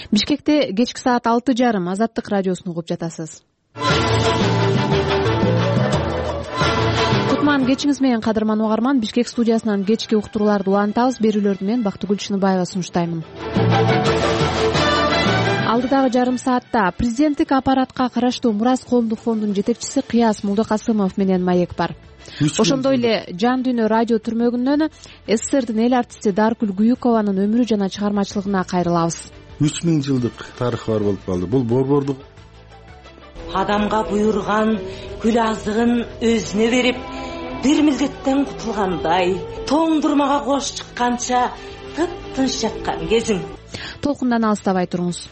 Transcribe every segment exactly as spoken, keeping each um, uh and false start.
Бишкекте кечки саат алты жарым Азаттык радиосун угуп жатасыз. Кутман кечиңиз менен кадырман угарман. Бишкек студиясынан кечки уктурууларды улантабыз. Берүүлөрдү мен Бактыгүл Чыныбаева сунуштаймын. Алдыдагы жарым саатта президенттик аппаратка караштуу Мурас коомдук фондунун жетекчиси Кыяс Мулдыкасымов менен маек бар. Ошондой эле Жан дүйнө радио түрмөгүнөн СССРдин эл артисти Даркүл Гүйүкованын өмүрү жана чыгармачылыгына кайрылабыз. үч миң жылдык тарыхы бар болуп калды. Бул борбордук адамга буйрган күл азыгын өзүнө берип, бир милдеттен кутулгандай, тоңдурмага кош чыкканча тып-тынч жаткан кезиң. Толкундан алыстабай туруңуз.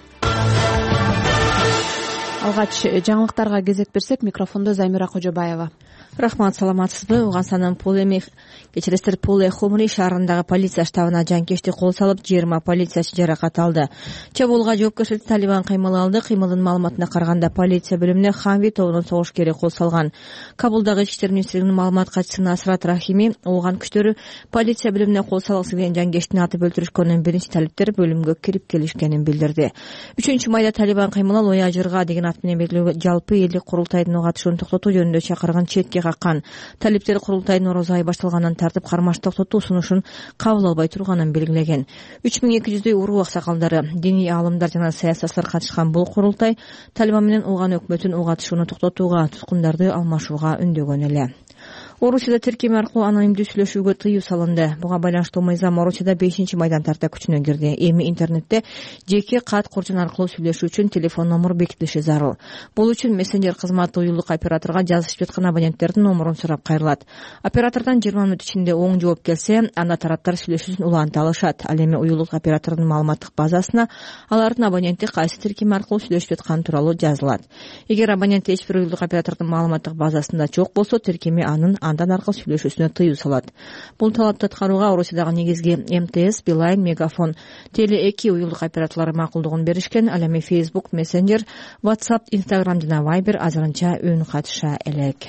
Алгач жаңылыктарга кезек берсек, микрофондо Замира Кожобаева. Рахмат, саламатсызбы? Угансанын Полемих кечиресиздер Поле Хомри шаарындагы полиция штабына жанкечти кол салып, жыйырма полициячы жаракат алды. Чабуулга жоопкерчиликти Талибан кыймыл алды. Кыймылдын маалыматына караганда полиция бөлүмүнө Хамви тобунун согушкери кол салган. Кабулдагы Ички иштер министрлигинин маалымат катчысы Насрат Рахими ооган күчтөрү полиция бөлүмүнө кол салгысы келген жанкечтини атып өлтүрүшкөнүн биринчи талиптер бөлүмгө кирип келишкенин билдирди. үчүнчү майда Талибан кыймылы Лоя жырга деген ат менен белгилүү жалпы элдик курултайдын катышуун токтотуу жөнүндө чакырган четке каккан. Талиптер курултайдын орозо ай башталгандан тартып кармаш токтотуу сунушун кабыл албай турганын белгилеген. үч миң эки жүздөй уруу аксакалдары, диний аалымдар жана саясатчылар катышкан бул курултай Талибан менен Ууган өкмөтүн угатышууну токтотууга, туткундарды алмашууга үндөгөн эле. Орусияда тиркеме аркылуу анонимдүү сүйлөшүүгө тыюу салынды. Буга байланыштуу мыйзам Орусияда бешинчи майдан тарта күчүнө кирди. Эми интернетте жеке кат курчун аркылуу сүйлөшүү үчүн телефон номер бекитилиши зарыл. Бул үчүн мессенджер кызматы уюлдук операторго жазышып жаткан абоненттердин номерун сурап кайрылат. Оператордон жыйырма мүнөт ичинде оң жооп келсе, анда тараптар сүйлөшүүсүн уланта алышат. Ал эми уюлдук оператордун маалыматтык базасына алардын абоненти кайсы тиркеме аркылуу сүйлөшүп жатканы тууралуу жазылат. Эгер абонент эч бир уюлдук оператордун маалыматтык базасында жок болсо, тиркеме анын андан аркылуу сүйлөшүүсүнө тыюу салат. Бул талапты аткарууга Орусиядагы негизги эм тэ эс, Билайн, Мегафон, Теле эки уюлдук операторлору макулдугун беришкен. Ал эми Facebook, Messenger, WhatsApp, Instagram жана Viber азырынча үн катыша элек.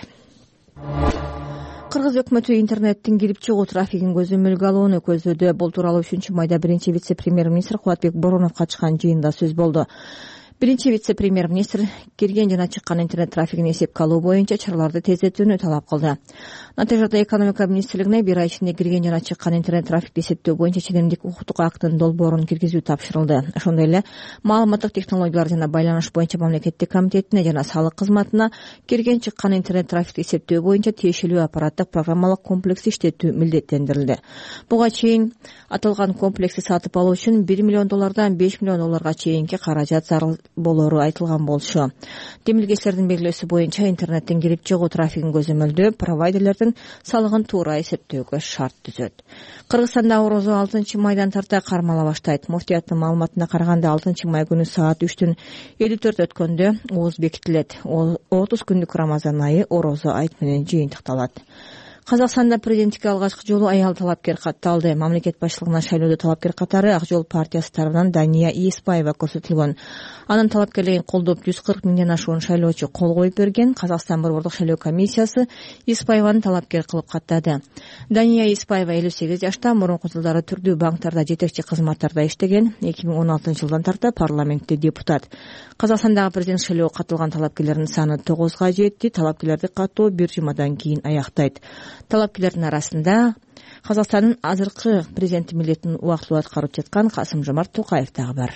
Кыргыз өкмөтү интернеттин кирип чыгуу трафигин көзөмөлгө алууну көздөдү. Бул тууралуу үчүнчү майда биринчи вице-премьер-министр Кубатбек Боронов катышкан жыйында сөз болду. Биринчи вице-премьер-министр кирген жана чыккан интернет трафигин эсепке алуу боюнча чараларды тездетүүнү талап кылды. Натыйжада экономика министрлигине бир ай ичинде кирген жана чыккан интернет трафикти эсептөө боюнча ченемдик укуктук актын долбоорун киргизүү тапшырылды. Ошондой эле маалыматтык технологиялар жана байланыш боюнча мамлекеттик комитетине жана салык кызматына кирген чыккан интернет трафикти эсептөө боюнча тиешелүү аппараттык программалык комплекс иштетүү милдеттендирилди. Буга чейин аталган комплексти сатып алуу үчүн бир миллион доллардан беш миллион долларга чейинки каражат зарыл болору айтылган болчу. Демилгечтердин белгилөөсү боюнча интернеттин кирип чыгуу трафигин көзөмөлдөө провайдерлердин салыгын туура эсептөөгө шарт түзөт. Кыргызстанда орозо алтынчы майдан тарта кармала баштайт. Муфтияттын маалыматына караганда алтынчы май күнү саат үчтөн элүү төрт өткөндө ооз бекитилет. отуз күндүк Рамазан айы орозо айт менен жыйынтыкталат. Казакстанда президенттикке алгачкы жолу аял талапкер катталды. Мамлекет башчылыгына шайлоодо талапкер катары Ак жол партиясы тарабынан Дания Испаева көрсөтүлгөн. Анын талапкерлигин колдоп жүз кырк миңден ашуун шайлоочу кол коюп берген. Казакстан борбордук шайлоо комиссиясы Испаеваны талапкер кылып каттады. Дания Испаева элүү сегиз жашта, мурунку жылдары түрдүү банктарда жетекчи кызматтарда иштеген. эки миң он алтынчы жылдан тарта парламентте депутат. Казакстандагы президент шайлоого катылган талапкерлердин саны тогузга жетти. Талапкерлерди каттоо бир жумадан кийин аяктайт. Талапкерлердин арасында Казакстандын азыркы президенти милдетин убактылуу аткарып жаткан Касым-Жомарт Токаев дагы бар.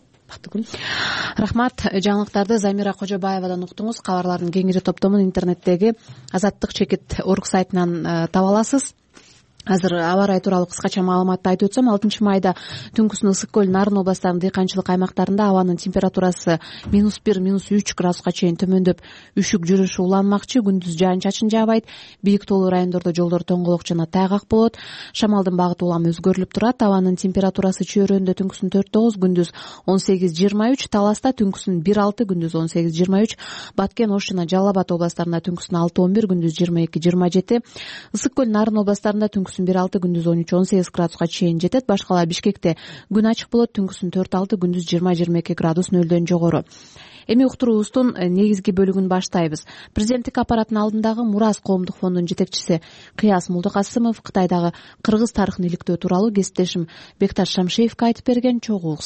Рахмат. Жаңылыктарды Замира Кожобаевадан уктуңуз. Кабарлардын кеңири топтомун интернеттеги Азаттык чекит орг сайтынан таба аласыз. Азыр аба ырайы тууралуу кыскача маалыматты айтып өтсөм, алтынчы майда түнкүсүн Ысык көл, Нарын областарынын дыйканчылык аймактарында абанын температурасы минус бир, минус үч градуска чейин төмөндөп, үшүк жүрүшү уланмакчы. Күндүз жаан-чачын жаабайт. Бийик тоолуу райондордо жолдор тоңголок жана тайгак болот. Шамалдын багыты улам өзгөрүлүп турат. Абанын температурасы Чөйрөндө түнкүсүн төрт тогуз, күндүз он сегиз жыйырма үч, Таласта түнкүсүн бир алты, күндүз он сегиз жыйырма үч, Баткен, Ош жана Жалал Абад областарында түнкүсүн алты он бир, күндүз жыйырма эки жыйырма жети, Ысык көл, Нарын областарында түнкүсүн бир алты, күндүз он үч он сегиз градуска чейин жетет. Башкалар Бишкекте күн ачык болот, түнкүсүн төрт алты, күндүз жыйырма жыйырма эки градус нөлдөн жогору. Эми уктуруубуздун негизги бөлүгүн баштайбыз. Президенттик аппараттын алдындагы Мурас коомдук фондунун жетекчиси Кыяс Мулдыкасымов Кытайдагы кыргыз тарыхын иликтөө тууралуу кесиптешим Бекташ Шамшиевке айтып берген. Чогуу уксак.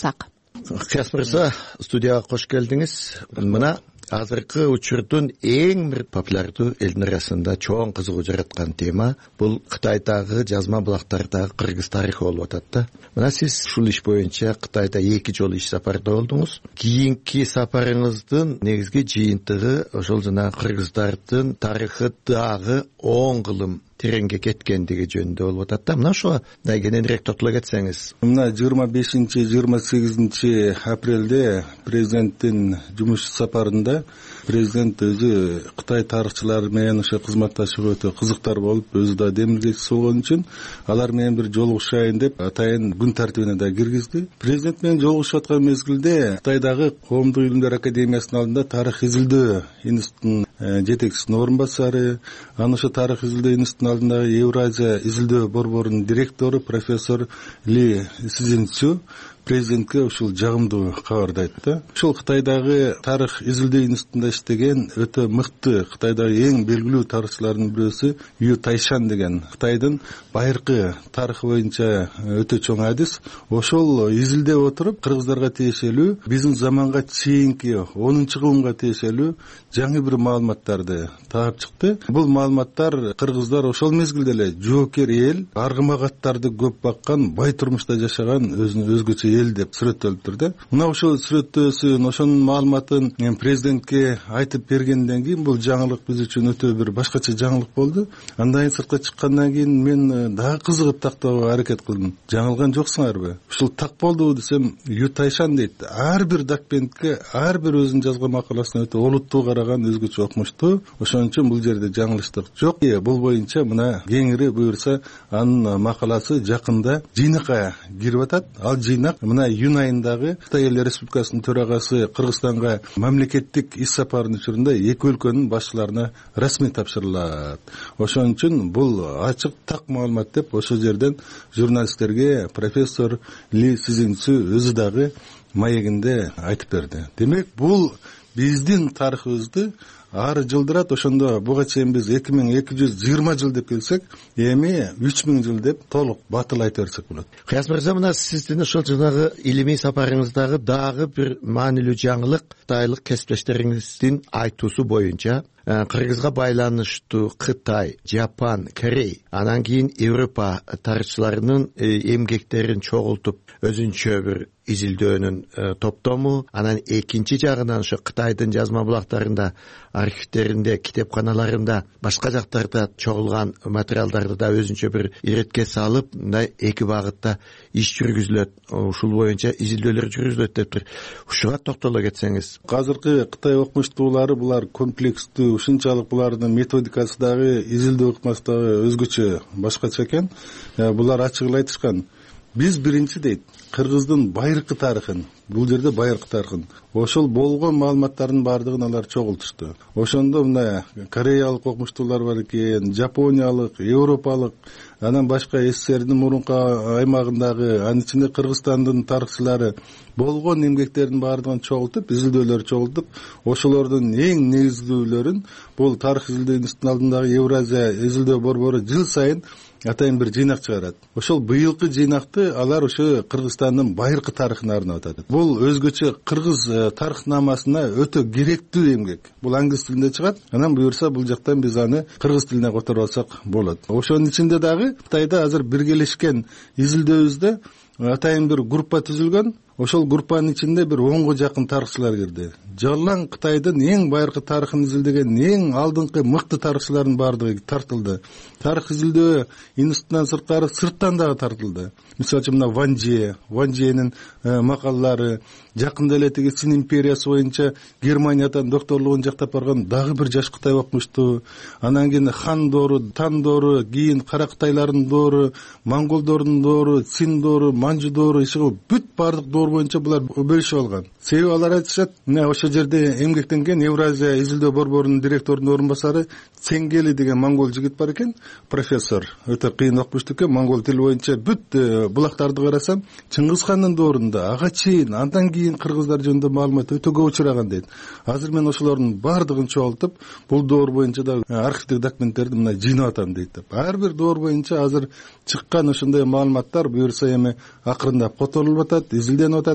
Кияс мырза, студияга кош келдиңиз. Мына азыркы учурдун эң бир популярдуу элдин арасында чоң кызыгуу жараткан тема бул Кытайдагы жазма булактардагы кыргыз тарыхы болуп атат да. Мына сиз ушул иш боюнча Кытайда эки жолу иш сапарда болдуңуз. Кийинки сапарыңыздын негизги жыйынтыгы ошол жана кыргыздардын тарыхы дагы он кылым тереңге кеткендиги жөнүндө болуп атат да. Мына ошого кененирээк тотула кетсеңиз. Мына жыйырма бешинчи жыйырма сегизинчи апрелде президенттин жумуш сапарында президент өзү Кытай тарыхчылары менен ошо кызматташууга өтө кызыктар болуп, өзү да демилгечиси болгон үчүн алар менен бир жолугушайын деп атайын күн тартибине да киргизди. Президент менен жолугушуп аткан мезгилде Кытайдагы Коомдук илимдер академиясынын алдында тарых изилдөө институтунун жетекчисинин орун басары, анан ошо тарых изилдөө институтунун алдындагы Евразия изилдөө борборунун директору профессор Ли Цзиньцю президентке ушул жагымдуу кабарды айтты. Ушул Кытайдагы тарых изилдөө институтунда иштеген өтө мыкты Кытайдагы эң белгилүү тарыхчылардын бирөөсү Ю Тайшан деген Кытайдын байыркы тарыхы боюнча өтө чоң адис. Ошол изилдеп отуруп кыргыздарга тиешелүү биздин заманга чейинки онунчу кылымга тиешелүү жаңы бир маалыматтарды таап чыкты. Бул маалыматтар кыргыздар ошол мезгилде эле жоокер эл, аргымагаттарды көп баккан, бай турмушта жашаган өзүнүн өзгөчө эл деп сүрөттөлүптүр да. Мына ошол сүрөттөөсүн, ошонун маалыматын президентке айтып бергенден кийин бул жаңылык биз үчүн өтө бир башкача жаңылык болду. Андан кийин сыртка чыккандан кийин мен дагы кызыгып тактоого аракет кылдым. Жаңылган жоксуңарбы? Ушул так болду десем, Ю Тайшан дейт. Ар бир документке, ар бир өзүнүн жазган макаласына өтө олуттуу караган, өзгөчө окумуштуу. Ошон үчүн бул жерде жаңылыштык жок. Бул боюнча мына кеңири буюрса анын макаласы жакында жыйнакка кирип атат. Ал жыйнак мына июнь айындагы Кытай Эл Республикасынын төрагасы Кыргызстанга мамлекеттик иш сапарынын учурунда эки өлкөнүн башчыларына расмий тапшырылат. Ошон үчүн бул ачык так маалымат деп ошол жерден журналисттерге профессор Ли Цзиньцю өзү дагы маегинде айтып берди. Демек, бул биздин тарыхыбызды ары жылдырат. Ошондо буга чейин биз эки миң эки жүз жыйырма жыл деп келсек, эми үч миң жыл деп толук батыл айта берсек болот. Кияс мырза, мына сиздин ошол жанагы илимий сапарыңыздагы дагы бир маанилүү жаңылык кытайлык кесиптештериңиздин айтуусу боюнча кыргызга байланыштуу Кытай, Жапон, Корей, анан кийин Европа тарыхчыларынын эмгектерин чогултуп өзүнчө бир изилдөөнүн топтому, анан экинчи жагынан ошо Кытайдын жазма булактарында, архивтеринде, китепканаларында, башка жактарда чогулган материалдарды да өзүнчө бир иретке салып, мындай эки багытта иш жүргүзүлөт, ушул боюнча изилдөөлөр жүргүзүлөт дептир. Ушуга токтоло кетсеңиз. Азыркы Кытай окумуштуулары булар комплекстүү, ушунчалык булардын методикасы дагы, изилдөө ыкмасы дагы өзгөчө башкача экен. Булар ачык эле айтышкан. Биз биринчи дейт, кыргыздын байыркы тарыхын, бул жерде байыркы тарыхын, ошол болгон маалыматтардын баардыгын алар чогултушту. Ошондо мына кореялык окумуштуулар бар экен, жапониялык, европалык, анан башка СССРдин мурунку аймагындагы, анын ичинде Кыргызстандын тарыхчылары болгон эмгектердин баардыгын чогултуп, изилдөөлөр чогултуп, ошолордун эң негизгүүлөрүн бул тарых изилдөө институтунун алдындагы Евразия изилдөө борбору жыл сайын атайын бир жыйнак чыгарат. Ошол быйылкы жыйнакты алар ошо Кыргызстандын байыркы тарыхына арнап атат. Бул өзгөчө кыргыз тарыхнамасына өтө керектүү эмгек. Бул англис тилинде чыгат. Анан буюрса бул жактан биз аны кыргыз тилине которуп алсак болот. Ошонун ичинде дагы Кытайда азыр биргелешкен изилдөөбүздө атайын бир группа түзүлгөн. Ошол группанын ичинде бир онго жакын тарыхчылар кирди. Жалаң Кытайдын эң байыркы тарыхын изилдеген эң алдыңкы мыкты тарыхчылардын баардыгы тартылды. Тарых изилдөө институтунан сырткары сырттан дагы тартылды. Мисалы үчүн мына Ван Же, Ван Женин макалалары, жакында эле тиги Цин империясы боюнча Германиядан докторлугун жактап барган дагы бир жаш Кытай окумуштуу. Анан кийин Хан доору, Тан доору, кийин Кара Кытайлардын доору, Монголдордун доору, Цин доору, Манжу доору, бүт баардык доор боюнча булар бөлүшүп алган. Себеби алар айтышат, мына ошол жерде эмгектенген Евразия изилдөө борборунун директорунун орун басары Ценгели деген монгол жигит бар экен, профессор. Өтө кыйын окумуштуу экен, монгол тили боюнча бүт булактарды карасам, Чыңгыз хандын доорунда ага чейин, андан кийин кыргыздар жөнүндө маалымат өтө көп учураган дейт. Азыр мен ошолордун баардыгын чогултуп, бул доор боюнча да архивдик документтерди мына жыйнап атам дейт. Ар бир доор боюнча азыр чыккан ошондой маалыматтар буюрса эми акырындап которулуп атат, изилденип атат.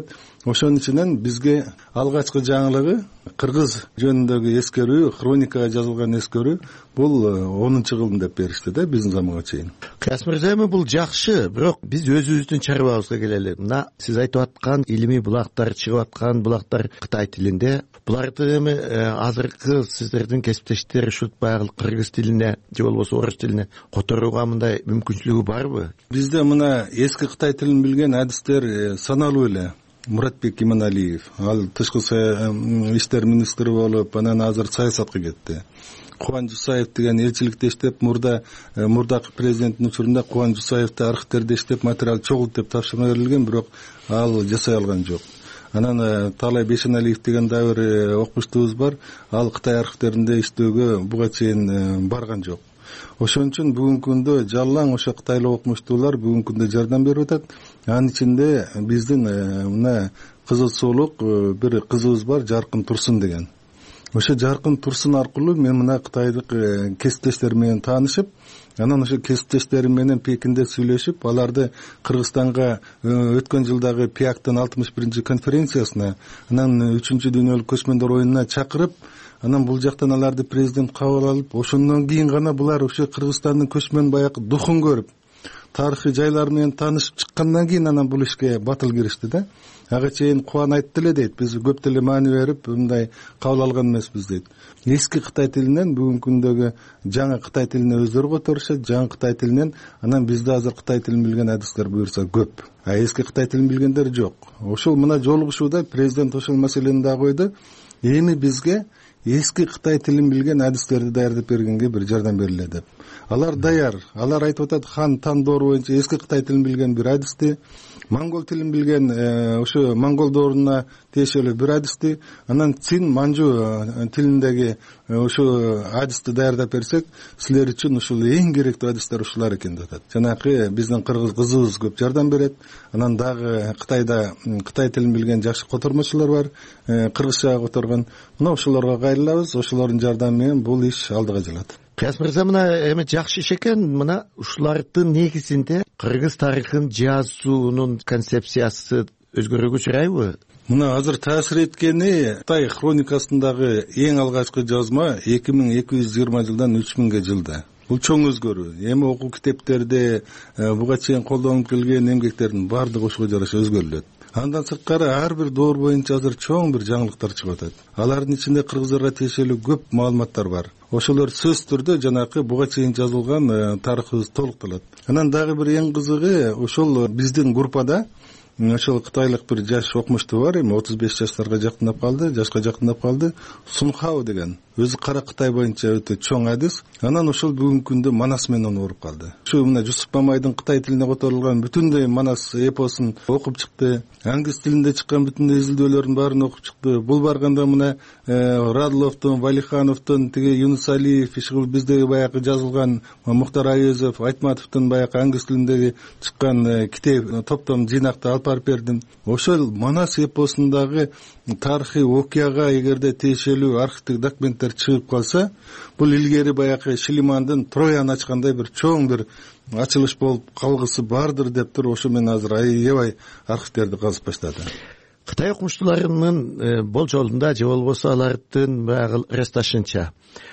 ошонун ичинен бизге алгачкы жаңылыгы кыргыз жөнүндөгү эскерүү, хроникага жазылган эскерүү бул онунчу кылым деп беришти да биздин заманга чейин. Кыяс мырза, эми бул жакшы, бирок биз өзүбүздүн чарбабызга келели. Мына сиз айтып аткан илимий булактар, чыгып аткан булактар Кытай тилинде. Буларды эми азыркы сиздердин кесиптештер ушул баягы кыргыз тилине же болбосо орус тилине которууга мындай мүмкүнчүлүгү барбы? Бизде мына эски Кытай тилин билген адистер саналуу эле. Муратбек Иманалиев, ал тышкы иштер министри болуп, анан азыр саясатка кетти. Кубан Жусаев деген элчиликте иштеп, мурда мурдакы президенттин учурунда Кубан Жусаевди архивтерде иштеп материал чогулт деп тапшырма берилген, бирок ал жасай алган жок. Анан Талай Бейшеналиев деген дагы бир окумуштубуз бар, ал Кытай архивтеринде иштөөгө буга чейин барган жок. Ошон үчүн бүгүнкү күндө жалаң ошо кытайлык окумуштуулар бүгүнкү күндө жардам берип атат. Анын ичинде биздин мына кызыл суулук бир кызыбыз бар, Жаркын Турсун деген. Ошо Жаркын Турсун аркылуу мен мына кытайлык кесиптештерим менен таанышып, анан ошо кесиптештерим менен Пекинде сүйлөшүп, аларды Кыргызстанга өткөн жылдагы ПИАКтын алтымыш биринчи конференциясына, анан үчүнчү дүйнөлүк көчмөндөр оюнуна чакырып, анан бул жактан аларды президент кабыл алып, ошондон кийин гана булар ошо Кыргызстандын көчмөн баягы духун көрүп, тарыхый жайлар менен таанышып чыккандан кийин анан бул ишке батыл киришти да. Ага чейин Кубан айтты эле дейт, биз көп деле маани берип, мындай кабыл алган эмеспиз дейт. Эски Кытай тилинен бүгүнкү күндөгү жаңы Кытай тилине өздөрү которушат, жаңы Кытай тилинен анан бизде азыр Кытай тилин билген адистер буюрса көп. А эски Кытай тилин билгендер жок. Ошол мына жолугушууда президент ошол маселени да койду. Эми бизге эски Кытай тилин билген адистерди даярдап бергенге бир жардам бериле деп. Алар даяр. Алар айтып атат, хан тандоору боюнча эски Кытай тилин билген бир адисти, монгол тилин билген ошо монгол дооруна тиешелүү бир адисти, анан цин манжу тилиндеги ошо адисти даярдап берсек, силер үчүн ушул эң керектүү адистер ушулар экен деп атат. Жанагы биздин кыргыз кызыбыз көп жардам берет. Анан дагы Кытайда Кытай тилин билген жакшы котормочулар бар, кыргызчага которгон. Мына ошолорго кайрылабыз, ошолордун жардамы менен бул иш алдыга жылат. Кыяс мырза, мына эми жакшы иш экен. Мына ушулардын негизинде кыргыз тарыхын жазуунун концепциясы өзгөрүүгө учурайбы? Мына азыр таасир эткени Кытай хроникасындагы эң алгачкы жазма эки миң эки жүз жыйырма жылдан үч миңге жылда. Бул чоң өзгөрүү. Эми окуу китептерде буга чейин колдонуп келген эмгектердин баардыгы ошого жараша өзгөрүлөт. Андан сырткары ар бир доор боюнча азыр чоң бир жаңылыктар чыгып атат. Алардын ичинде кыргыздарга тиешелүү көп маалыматтар бар. Ошолор сөзсүз түрдө жанакы буга чейин жазылган тарыхыбыз толукталат. Анан дагы бир эң кызыгы, ошол биздин группада ошол кытайлык бир жаш окумуштуу бар, эми отуз беш жаштарга жакындап калды, жашка жакындап калды, Сунхао деген. Өзү кара Кытай боюнча өтө чоң адис. Анан ошол бүгүнкү күндө Манас менен ооруп калды. Ушу мына Жусуп Мамайдын Кытай тилине которулган бүтүндөй Манас эпосун окуп чыкты. Англис тилинде чыккан бүтүндөй изилдөөлөрдүн баарын окуп чыкты. Бул барганда мына Радловдун, Валихановдун, тиги Юнус Алиев, ишул биздеги баягы жазылган Мухтар Айөзов, Айтматовдун баягы англис тилиндеги чыккан китеп топтом жыйнакты алып барып бердим. Ошол Манас эпосундагы тарыхый окуяга эгерде тиешелүү архивдик документтер чыгып калса, бул илгери баягы Шилимандын Троян ачкандай бир чоң бир ачылыш болуп калгысы бардыр деп туруп, ошо мен азыр аябай архивтерди казып баштадым. Кытай окумуштууларынын болжолунда же болбосо алардын баягы расташынча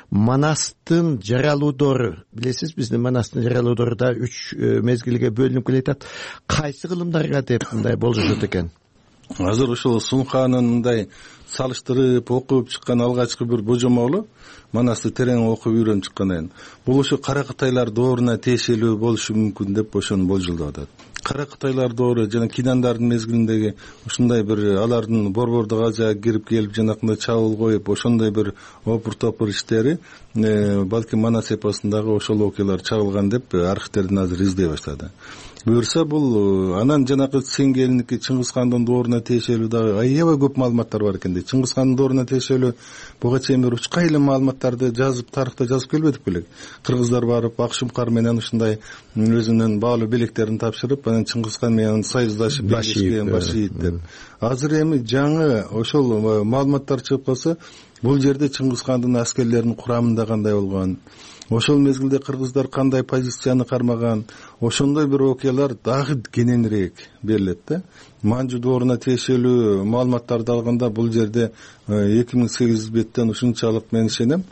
Манастын жаралуудору, билесиз, биздин Манастын жаралуудору да үч мезгилге бөлүнүп келатат. Кайсы кылымдарга деп мындай болжошот экен? Азыр ошол Сунханын мындай салыштырып окуп чыккан алгачкы бир божомолу Манасты терең окуп үйрөнүп чыккан экен. Бул ошо кара Кытайлар дооруна тиешелүү болушу мүмкүн деп ошону болжолдоп атат. Кара Кытайлар доору жана Кинандардын мезгилиндеги ушундай бир алардын борбордук Азияга кирип келип жанакындай чабуул коюп, ошондой бир опур-топур иштери балки Манас эпосундагы ошол окуялар чагылган деп архивтердин азыр издей баштады. Буюрса бул анан жанакы Сеңгелники Чыңгызхандын дооруна тиешелүү дагы аябай көп маалыматтар бар экен. Чыңгызхандын дооруна тиешелүү буга чейин бир учка эле маалыматтарды жазып, тарыхта жазып келбедик белек. Кыргыздар барып Акшумкар менен ушундай өзүнүн баалуу белектерин тапшырып, анан Чыңгызхан менен союздашып башиит башиит деп. Азыр эми жаңы ошол маалыматтар чыгып калса, бул жерде Чыңгызхандын аскерлеринин курамында кандай болгон, ошол мезгилде кыргыздар кандай позицияны кармаган, ошондой бир окуялар дагы кененирээк берилет да. Манжу дооруна тиешелүү маалыматтарды алганда бул жерде эки миң сегиз жүз беттен ушунчалык мен ишенем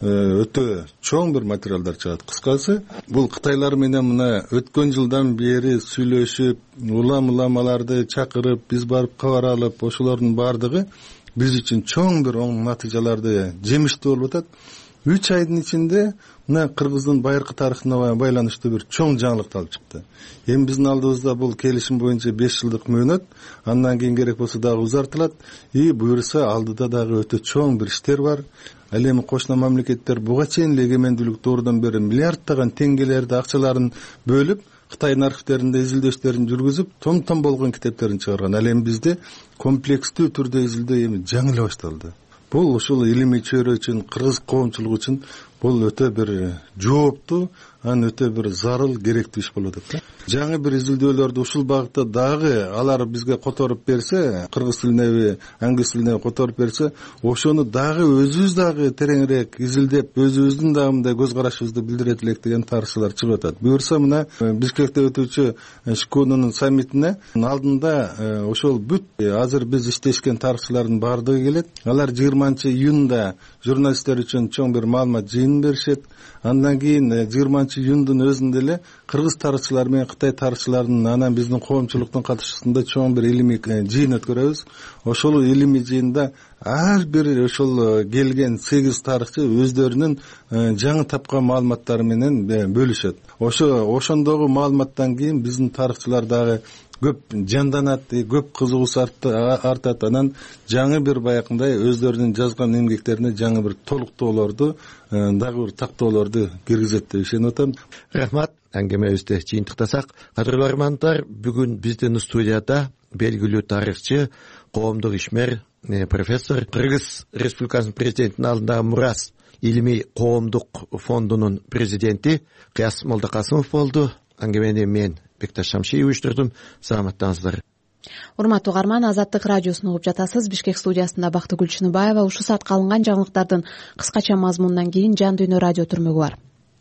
өтө чоң бир материалдар чыгат. Кыскасы, бул кытайлар менен мына өткөн жылдан бери сүйлөшүп, улам уламаларды чакырып, биз барып кабар алып, ошолордун баардыгы биз үчүн чоң бир оң натыйжаларды жемиштүү болуп атат. үч айдын ичинде мына кыргыздын байыркы тарыхына байланыштуу бир чоң жаңылыкты алып чыкты. Эми биздин алдыбызда бул келишим боюнча беш жылдык мөөнөт, андан кийин керек болсо дагы узартылат. И буюрса алдыда дагы өтө чоң бир иштер бар. Ал эми кошуна мамлекеттер буга чейин эгемендүүлүк доорудан бери миллиарддаган теңгелерди акчаларын бөлүп, Кытайдын архивтеринде изилдөөчтөрүн жүргүзүп, том-том болгон китептерин чыгарган. Ал эми бизде комплекстүү түрдө изилдөө эми жаңы эле башталды. Бул ушул илимий чөйрө үчүн, кыргыз коомчулугу үчүн бул өтө бир жооптуу, анан өтө бир зарыл, керектүү иш болуп атат. Жаңы бир изилдөөлөрдү ушул багытта дагы алар бизге которуп берсе, кыргыз тилине, англис тилине которуп берсе, ошону дагы өзүбүз дагы тереңирээк изилдеп, өзүбүздүн дагы мындай көз карашыбызды билдирет элек деген тарыхчылар чыгып атат. Буюрса мына Бишкекте өтүүчү Шконунун саммитине алдында ошол бүт азыр биз иштешкен тарыхчылардын баардыгы келет. Алар жыйырманчы июнда журналисттер үчүн чоң бир маалымат жыйынын беришет. Андан кийин жыйырманчы июндун өзүндө эле кыргыз тарыхчылар менен Кытай тарыхчыларынын анан биздин коомчулуктун катышуусунда чоң бир илимий жыйын өткөрөбүз. Ошол илимий жыйында ар бир ошол келген сегиз тарыхчы өздөрүнүн жаңы тапкан маалыматтары менен бөлүшөт. Ошо ошондогу маалыматтан кийин биздин тарыхчылар дагы көп жанданат, көп кызыгуусу артат. Анан жаңы бир баягындай өздөрүнүн жазган эмгектерине жаңы бир толуктоолорду, дагы бир тактоолорду киргизет деп ишенип атам. Рахмат. Әңгемебизди жыйынтыктасак, кадырлуу армандар, бүгүн биздин студияда белгилүү тарыхчы, коомдук ишмер, профессор, Кыргыз Республикасынын президентинин алдындагы мурас илимий коомдук фондунун президенти Кыяс Молдокасымов болду. Әңгемени мен Бекташ Шамшиев уюштурдум. Саламаттаңыздар. Урматтуу угарман, Азаттык радиосун угуп жатасыз. Бишкек студиясында Бактыгүл Чыныбаева. Ушул саатка алынган жаңылыктардын кыскача мазмунунан кийин Жан Дүйнө радио түрмөгү бар.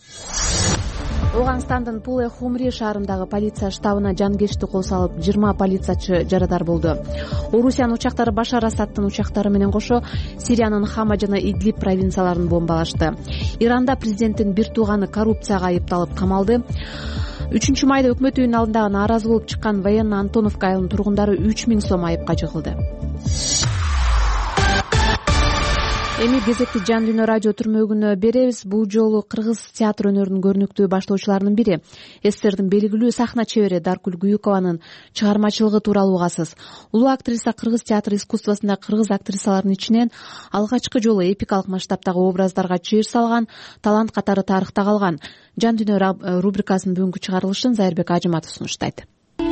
Ооганстандын Пуле Хумри шаарындагы полиция штабына жанкечти кол салып, жыйырма полициячы жарадар болду. Орусиянын учактары Башар Асадтын учактары менен кошо Сириянын Хама жана Идлиб провинцияларын бомбалашты. Иранда президенттин бир тууганы коррупцияга айыпталып камалды. үчүнчү майда өкмөт үйүнүн алдындагы нааразы болуп чыккан военно Антоновка айылынын тургундары үч миң сом айыпка жыгылды. Эми кезекти Жан Дүйнө радио түрмөгүнө беребиз. Бул жолу кыргыз театр өнөрүнүн көрүнүктүү баштоочуларынын бири, СССРдин белгилүү сахна чебери Даркүл Гүйүкованын чыгармачылыгы тууралуу угасыз. Улуу актриса кыргыз театр искусствосунда кыргыз актрисаларынын ичинен алгачкы жолу эпикалык масштабтагы образдарга чыйыр салган, талант катары тарыхта калган. Жан Дүйнө рубрикасынын бүгүнкү чыгарылышын Зайырбек Ажыматов сунуштайт.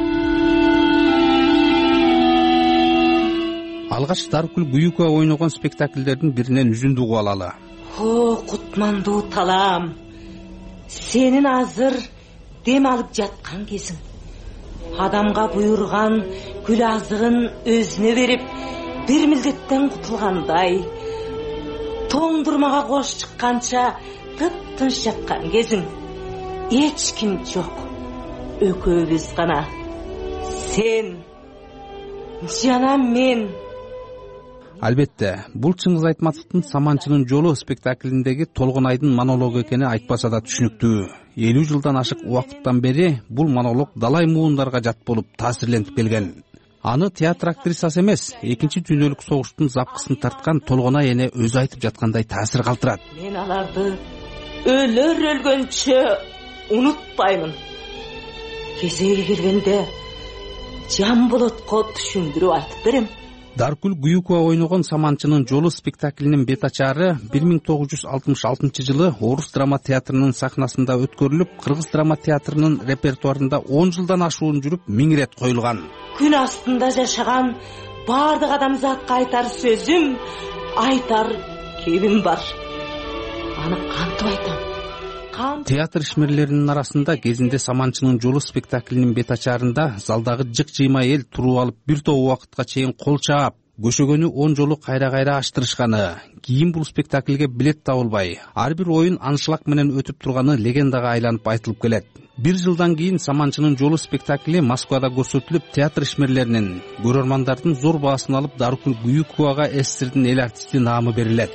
Алгач Даркүл Гүйүкова ойногон спектакльдердин биринен үзүндү угуп алалы. О, кутмандуу талаам, сенин азыр дем алып жаткан кезиң. Адамга буйрган күл азыгын өзүнө берип, бир милдеттен кутулгандай, тоңдурмага кош чыкканча тып-тынч жаткан кезиң. Эч ким жок, экөөбүз гана. Сен жана мен. Албетте, бул Чыңгыз Айтматовдун Саманчынын жолу спектаклиндеги Толгонайдын монологу экени айтпаса да түшүнүктүү. элүү жылдан ашык убакыттан бери бул монолог далай муундарга жат болуп таасирлентип келген. Аны театр актрисасы эмес, экинчи дүйнөлүк согуштун запкысын тарткан Толгонай эне өзү айтып жаткандай таасир калтырат. Мен аларды өлөр өлгөнчө унутпаймын. Кезеги келгенде Жамболотко түшүндүрүп айтып берем. Даркүл Гүйүкова ойногон Саманчынын жолу спектаклинин бет ачары бир миң тогуз жүз алтымыш алтынчы жылы Орус драма театрынын сахнасында өткөрүлүп, Кыргыз драма театрынын репертуарында он жылдан ашуун жүрүп, миң ирет коюлган. Күн астында жашаган бардык адамзатка айтар сөзүм, айтар кебим бар. Аны кантип айтам? Театр ишмерлеринин арасында кезинде Саманчынын жолу спектаклинин бет ачарында залдагы жык жыйма эл туруп алып бир топ убакытка чейин кол чаап, көшөгөнү он жолу кайра кайра ачтырышканы, кийин бул спектакльге билет табылбай, ар бир оюн аншлаг менен өтүп турганы легендага айланып айтылып келет. Бир жылдан кийин Саманчынын жолу спектакли Москвада көрсөтүлүп, театр ишмерлеринин, көрөрмандардын зор баасын алып, Дарыкүл Күйүковага СССРдин эл артисти наамы берилет.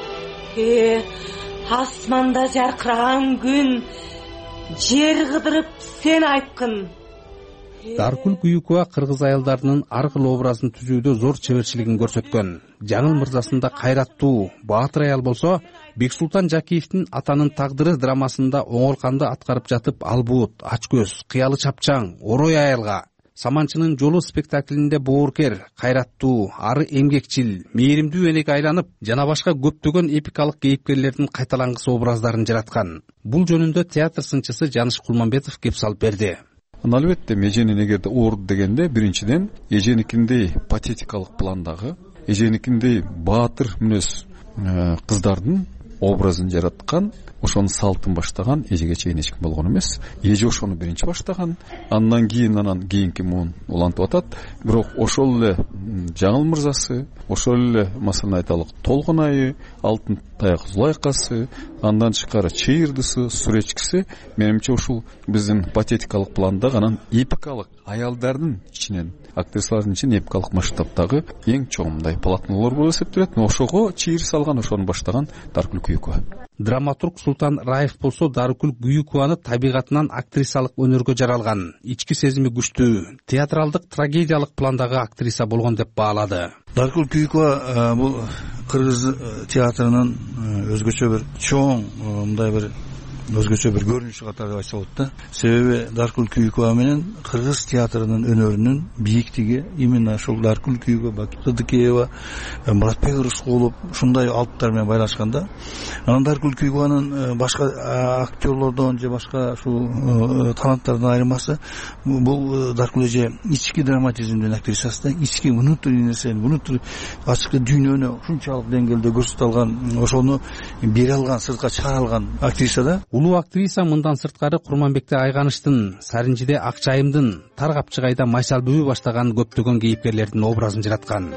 Э, асманда жаркыраган күн, жер кыдырып сен айткын. Дарыкүл Күйүкова кыргыз аялдарынын ар кыл образын түзүүдө зор чеберчилигин көрсөткөн. Жаңыл мырзасында кайраттуу, баатыр аял болсо, Бексултан Жакиевдин Атанын тагдыры драмасында оңолканды аткарып жатып албут, ачкөз, кыялы чапчаң, орой аялга. Саманчынын жолу спектаклинде бооркер, кайраттуу, ары эмгекчил, мээримдүү энеге айланып, жана башка көптөгөн эпикалык кейипкерлердин кайталангыс образдарын жараткан. Бул жөнүндө театр сынчысы Жаныш Кулманбетов кеп салып берди. Албетте эженин эгерде оор дегенде биринчиден эженикиндей патетикалык пландагы, эженикиндей баатыр мүнөз кыздардын образын жараткан, ошонун салтын баштаган эжеге чейин эч ким болгон эмес. Эже ошону биринчи баштаган, андан кийин анан кийинки муун улантып атат. Бирок ошол эле Жаңыл мырзасы, ошол эле маселен айталык Толгон айы, Алтын таяк Зулайкасы, андан тышкары Чыйырдысы, Сүречкиси, менимче ушул биздин патетикалык пландагы, анан эпикалык аялдардын ичинен, актрисалардын ичинен эпикалык масштабтагы эң чоңундай полотнолор болуп эсептелет. Ошого чыйыр салган, ошону баштаган Дарыкүл Күйүкова. Драматург Султан Раев болсо Дарыкүл Күйүкованы табигатынан актрисалык өнөргө жаралган, ички сезими күчтүү, театралдык трагедиялык пландагы актриса болгон деп баалады. Дарыкүл Күйүкова бул кыргыз театрынын өзгөчө бир чоң, мындай бир өзгөчө бир көрүнүшү катары деп айтса болот да. Себеби Дарыкүл Күйүкова менен кыргыз театрынын өнөрүнүн бийиктиги именно ошол Дарыкүл Күйүкова, Сыдыкеева, Муратбек Рыскулов ушундай алыптар менен байланышканда, анан Дарыкүл Күйүкованын башка актерлордон же башка ушул таланттардан айырмасы, бул Дарыкүл эже ички драматизмдин актрисасы да, ички внутренний нерсени, внутренний ачкы дүйнөнү ушунчалык деңгээлде көрсөтө алган, ошону бере алган, сыртка чыгара алган актриса да. Улуу актриса мындан сырткары Курманбекте Айганыштын, Саринжиде Акчайымдын, Тар Капчыгайда Майсалбүбү баштаган көптөгөн кейипкерлердин образын жараткан.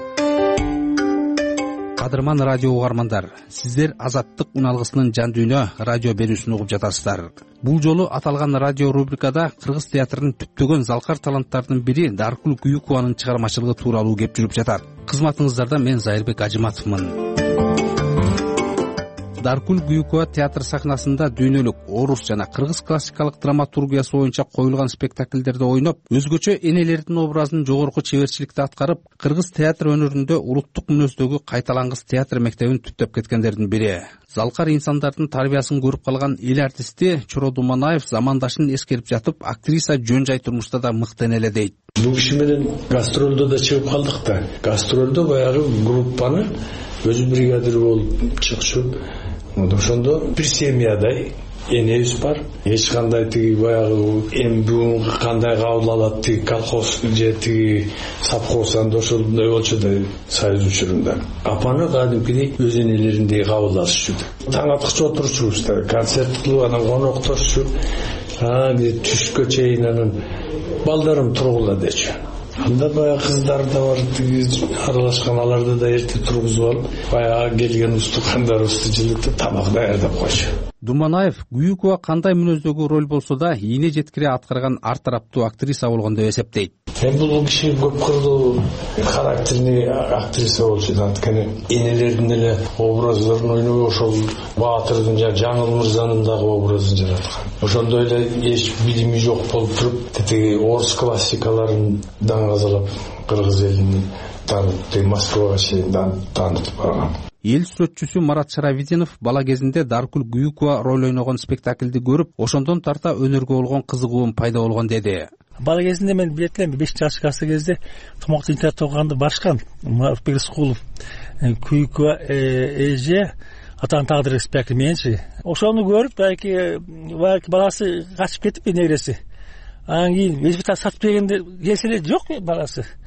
Кадырман радио угармандар, сиздер Азаттык уналгысынын жан дүйнө радио берүүсүн угуп жатасыздар. Бул жолу аталган радио рубрикада кыргыз театрынын түптөгөн залкар таланттарынын бири Дарыкүл Күйүкованын чыгармачылыгы тууралуу кеп жүрүп жатат. Кызматыңыздарда мен Зайырбек Ажыматовмун. Дарыкүл Күйүкова театр сахнасында дүйнөлүк, орус жана кыргыз классикалык драматургиясы боюнча коюлган спектакльдерде ойноп, өзгөчө энелердин образын жогорку чеберчиликте аткарып, кыргыз театр өнөрүндө улуттук мүнөздөгү кайталангыс театр мектебин түптөп кеткендердин бири. Залкар инсандардын тарбиясын көрүп калган эл артисти Чоро Думанаев замандашын эскерип жатып, актриса жөн жай турмушта да мыкты энеле дейт. Бул киши менен гастролдо да чыгып калдык да. Гастролдо баягы группаны өзү бригадир болуп чыкчу. Ошондо бир семьядай энебиз бар. Эч кандай тиги баягы эми бүгүн кандай кабыл алат, тиги колхоз же тиги совхоздо ошондой болчу да, союз учурунда. Апаны кадимкидей өз энелериндей кабыл алышчу. Таң аткыча отурчубуз да, концерт кылып анан коноктошчу. А түшкө чейин анан балдарым тургула дечү. Анда баягы кыздар да бар, тиги аралашкан, аларды да эрте тургузуп алып, баягы келген устукандарыбызды жылытып тамак даярдап койчу. Думанаев Күйүкова кандай мүнөздөгү роль болсо да ийне жеткире аткарган ар тараптуу актриса болгон деп эсептейт. Эми бул киши көп кырлуу характерный актриса болчу да, анткени энелердин эле образдарын ойноо, ошол Баатырдын жана Жаңыл мырзанын дагы образын жараткан. Ошондой эле эч билими жок болуп туруп, тиги орус классикаларын даңазалап кыргыз элин таанытты, Москвага чейин таанытып барган. Эл сүрөтчүсү Марат Шаравидинов бала кезинде Дарыкүл Күйүкова роль ойногон спектакльди көрүп, ошондон тарта өнөргө болгон кызыгуум пайда болгон деди. Бала кезинде мен билет элем, беш жашкасы кезде Томоктун театрына окуганда барышкан. Муратбек Рыскулов, Күйүкова эже Атанын тагдыры спектакль мененчи. Ошону көрүп, балки балки баласы качып кетип, небереси. Анан кийин эч бир сатып бергенде келсе эле жок баласы.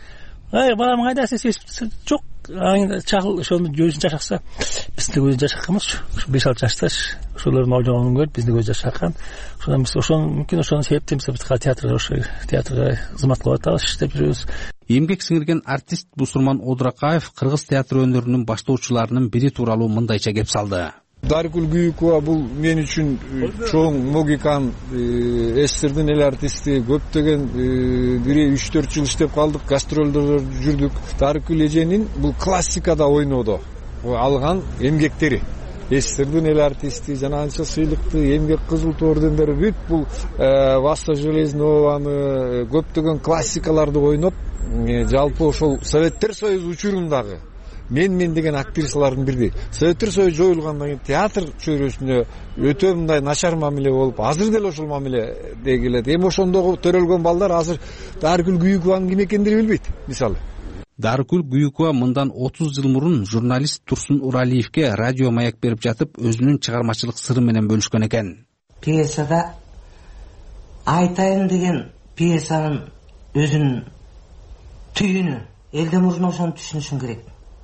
ай балам кайдасың десе жок чагыл ошону өзүн жашакса бизди өзү жашакканбызчы беш алты жашташ ошолордун ойногонун көрүп бизди өзү жашаккан ошондон биз ошону мүмкүн ошону себептен биз театрга ошо театрга кызмат кылып атабыз иштеп жүрөбүз. Эмгек сиңирген артист Бусурман Одуракаев кыргыз театр өнөрүнүн баштоочуларынын бири тууралуу мындайча кеп салды. Даркүл Күйүкова бул мен үчүн чоң могикан, эстердин эл артисти, көптөгөн бир үч төрт жыл иштеп калдык, гастролдор жүрдүк. Даркүл эженин бул классикада ойнодо алган эмгектери, эстердин эл артисти, жана анча сыйлыкты, эмгек кызыл ту ордендери бүт бул Васа Железнованы, көптөгөн классикаларды ойноп, жалпы ошол Советтер Союзу учурундагы мен мен деген актрисалардын бирди. Советтер Союзу жоюлгандан кийин театр чөйрөсүнө өтө мындай начар мамиле болуп, азыр деле ошол мамиле дегилет. Эми ошондогу төрөлгөн балдар азыр Даркүл Күйүкованын ким экендигин билбейт, мисалы. Даркүл Күйүкова мындан отуз жыл мурун журналист Турсун Уралиевке радио маяк берип жатып, өзүнүн чыгармачылык сыры менен бөлүшкөн экен. Пьесада айтайын деген пьесанын өзүнүн түйүнү элден мурун ошону түшүнүшүң керек.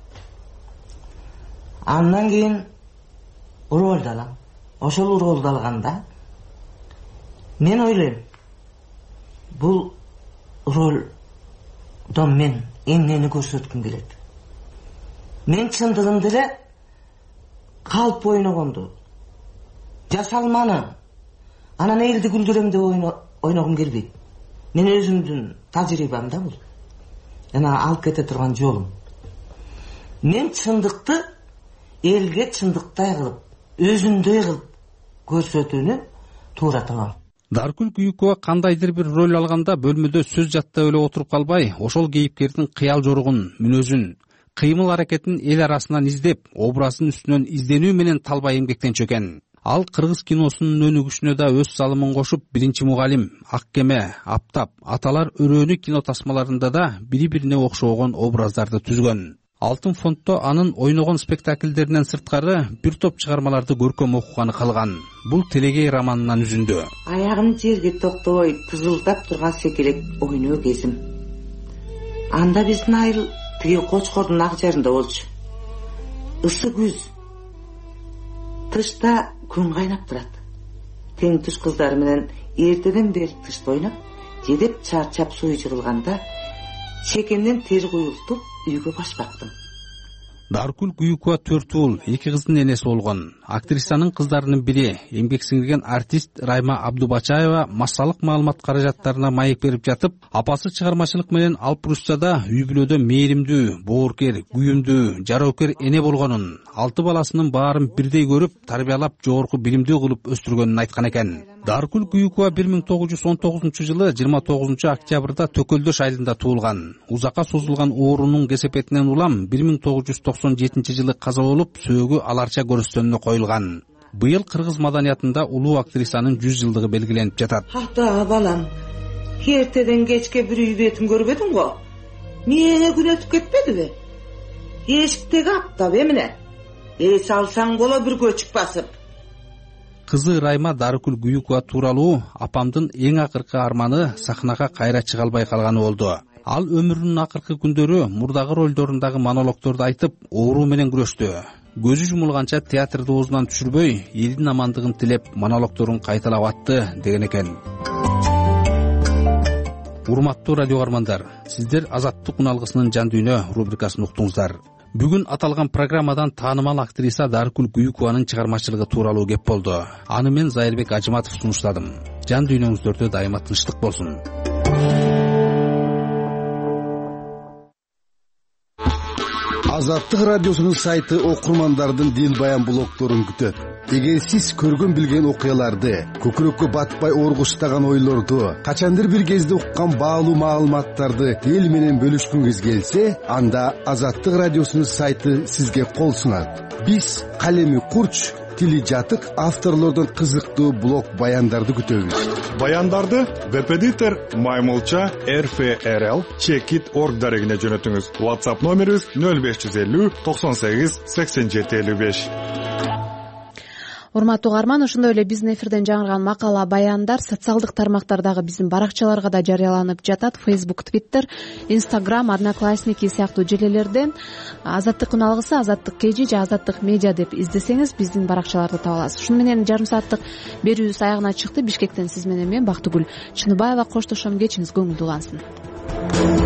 Андан кийин ролду алам. Ошол ролду алганда мен ойлойм, бул ролдон мен эмнени көрсөткүм келет. Мен чындыгында эле калп ойногонду, жасалманы, анан элди күлдүрөм деп ойногум келбейт. Мен өзүмдүн тажрыйбамда бул. Жана алып кете турган жолум. Мен чындыкты элге чындыктай кылып, өзүндөй кылып көрсөтүүнү туура табам. Даркүл Күйүкова кандайдыр бир роль алганда бөлмөдө сөз жаттай эле отуруп калбай, ошол кейипкердин кыял жоругун, мүнөзүн, кыймыл аракетин эл арасынан издеп, образын үстүнөн изденүү менен талбай эмгектенчү экен. Ал кыргыз киносунун өнүгүшүнө да өз салымын кошуп, Биринчи мугалим, Ак кеме, Аптап, Аталар өрөөнү кинотасмаларында да бири-бирине окшогон образдарды түзгөн. Алтын фондто анын ойногон спектакльдеринен сырткары бир топ чыгармаларды көркөм окуганы калган. Бул Телегей романынан үзүндү. Аягым жерге токтобой тызылдап турган секелек ойноо кезим. Анда биздин айыл тиги Кочкордун ак жарында болчу. Ысы күз. Тышта күн кайнап турат. Тең туш кыздары менен эртеден бери тышта ойноп, жедеп чарчап суу жыгылганда чекемден тер куюлтуп үйгө баш бактым. Даркүл Күйүкова төрт уул, эки кыздын энеси болгон. Актрисанын кыздарынын бири, эмгек сиңирген артист Райма Абдубачаева массалык маалымат каражаттарына маек берип жатып, апасы чыгармачылык менен Алпрусчада үй бүлөдө мээримдүү, бооркер, күйүмдүү, жароокер эне болгонун, алты баласынын баарын бирдей көрүп, тарбиялап, жогорку билимдүү кылып өстүргөнүн айткан экен. Даркүл Күйүкова бир миң тогуз жүз он тогузунчу жылы жыйырма тогузунчу октябрда Төкөлдөш айылында туулган. Узакка созулган оорунун кесепетинен улам бир миң тогуз жүз токсон жетинчи жылы каза болуп, сөөгү аларча көрүстөнүнө коюлган. Быйыл кыргыз маданиятында улуу актрисанын жүз жылдыгы белгиленип жатат. Ата балам, эртеден кечке бир үй бетин көрбөдүң го? Мээңе күн өтүп кетпедиби? Эшиктеги аптап эмне? Эс алсаң боло бир көчүк басып. Кызы Райма Даркүл Күйүкова тууралуу апамдын эң акыркы арманы сахнага кайра чыга албай калганы болду. Ал өмүрүнүн акыркы күндөрү мурдагы ролдорундагы монологдорду айтып, оору менен күрөштү. Көзү жумулганча театрды оозунан түшүрбөй, элдин амандыгын тилеп, монологдорун кайталап атты деген экен. Урматтуу радио каармандар, сиздер Азаттык уналгысынын жан дүйнө рубрикасын уктуңуздар. Бүгүн аталган программадан таанымал актриса Даркүл Күйүкованын чыгармачылыгы тууралуу кеп болду. Аны мен Зайырбек Ажыматов сунуштадым. Жан дүйнөңүздөрдө дайыма тынчтык болсун. Азаттык радиосунун сайты окурмандардын дил баян блогторун күтөт. Эгер сиз көргөн билген окуяларды, көкүрөккө батпай оргуштаган ойлорду, качандыр бир кезде уккан баалуу маалыматтарды эл менен бөлүшкүңүз келсе, анда Азаттык радиосунун сайты сизге кол сунат. Биз калеми курч, тили жатык авторлордун кызыктуу блог баяндарды күтөбүз. Баяндарды веб-эдитор Маймулча эр эф эр эл чекит точка орг дарегине жөнөтүңүз. WhatsApp номерибиз нөл беш жүз элүү токсон сегиз сексен жети элүү беш. урматтуу угарман, ошондой эле биздин эфирден жаңырган макала баяндар социалдык тармактардагы биздин баракчаларга да жарыяланып жатат. Facebook, Twitter, Instagram, Одноклассники сыяктуу желелерден Азаттыктын алгысы, Азаттык кежи же Азаттык медиа деп издесеңиз биздин баракчаларды таба аласыз. Ушуну менен жарым сааттык берүүбүз аягына чыкты. Бишкектен сиз менен мен Бактыгүл Чыныбаева коштошом. Кечиңиз көңүлдүү улансын.